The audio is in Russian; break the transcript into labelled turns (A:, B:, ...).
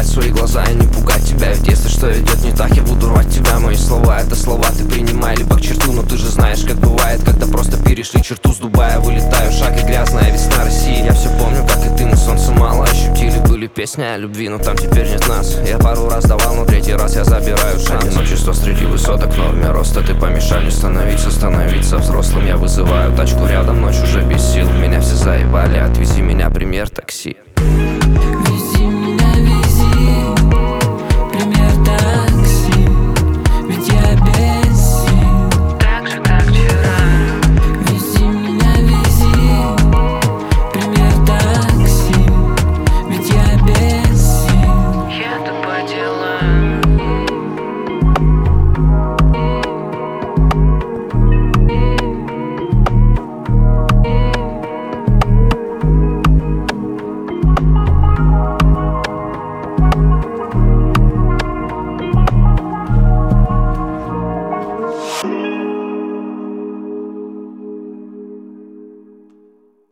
A: свои глаза и не пугать тебя. Ведь если что идет не так, я буду рвать тебя. Мои слова — это слова, ты принимай либо к черту. Но ты же знаешь, как бывает, когда просто перешли черту. С Дубая вылетаю, шаг и грязная весна России. Я все помню, как и ты, мы солнце мало ощутили. Были песни о любви, но там теперь нет нас. Я пару раз давал, но третий раз я забираю шанс. Одиночество среди высоток, но в норме роста. Ты помешали становиться взрослым. Я вызываю тачку рядом, ночь уже без сил. Меня все заебали, отвези меня, пример такси.